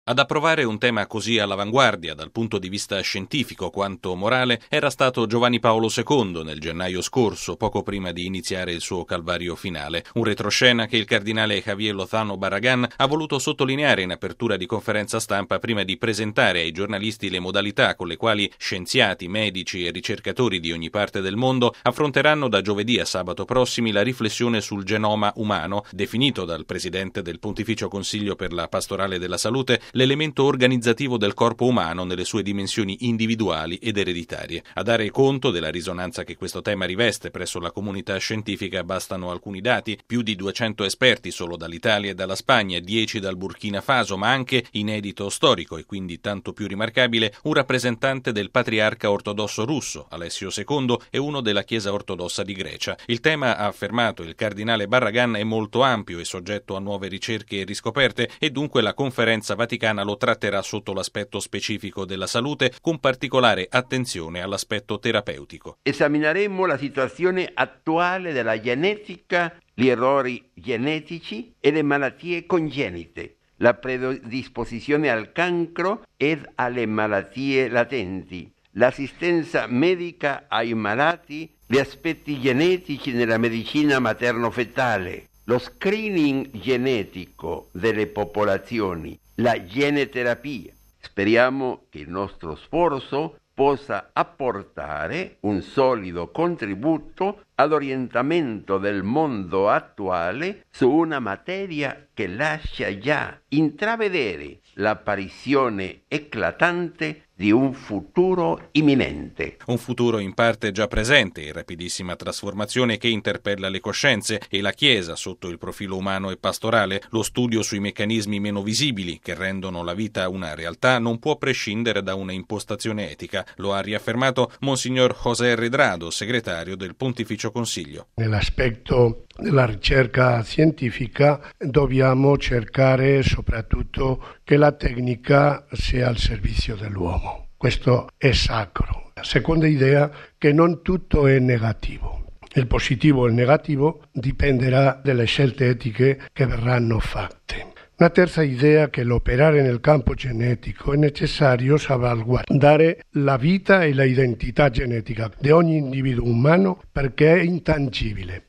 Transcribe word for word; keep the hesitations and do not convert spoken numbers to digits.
Ad approvare un tema così all'avanguardia dal punto di vista scientifico quanto morale era stato Giovanni Paolo secondo nel gennaio scorso, poco prima di iniziare il suo calvario finale. Un retroscena che il cardinale Javier Lozano Barragán ha voluto sottolineare in apertura di conferenza stampa prima di presentare ai giornalisti le modalità con le quali scienziati, medici e ricercatori di ogni parte del mondo affronteranno da giovedì a sabato prossimi la riflessione sul genoma umano, definito dal presidente del Pontificio Consiglio per la Pastorale della Salute l'elemento organizzativo del corpo umano nelle sue dimensioni individuali ed ereditarie. A dare conto della risonanza che questo tema riveste presso la comunità scientifica bastano alcuni dati: più di duecento esperti solo dall'Italia e dalla Spagna, dieci dal Burkina Faso, ma anche, inedito storico e quindi tanto più rimarcabile, un rappresentante del patriarca ortodosso russo, Alessio secondo, e uno della Chiesa ortodossa di Grecia. Il tema, ha affermato il cardinale Barragán, è molto ampio e soggetto a nuove ricerche e riscoperte, e dunque la conferenza vaticana lo tratterà sotto l'aspetto specifico della salute, con particolare attenzione all'aspetto terapeutico. Esamineremo la situazione attuale della genetica, gli errori genetici e le malattie congenite, la predisposizione al cancro ed alle malattie latenti, l'assistenza medica ai malati, gli aspetti genetici nella medicina materno-fetale, lo screening genetico delle popolazioni, la geneterapia. Speriamo che il nostro sforzo possa apportare un solido contributo all'orientamento del mondo attuale su una materia che lascia già intravedere l'apparizione eclatante di un futuro imminente. Un futuro in parte già presente, in rapidissima trasformazione, che interpella le coscienze e la Chiesa sotto il profilo umano e pastorale. Lo studio sui meccanismi meno visibili che rendono la vita una realtà non può prescindere da una impostazione etica. Lo ha riaffermato Monsignor José Redrado, segretario del Pontificio Consiglio. Nell'aspetto della ricerca scientifica dobbiamo cercare soprattutto che la tecnica sia al servizio dell'uomo. Questo è sacro. La seconda idea, che non tutto è negativo. Il positivo e il negativo dipenderà dalle scelte etiche che verranno fatte. Una terza idea, che l'operare nel campo genetico è necessario salvaguardare la vita e l'identità genetica di ogni individuo umano perché è intangibile.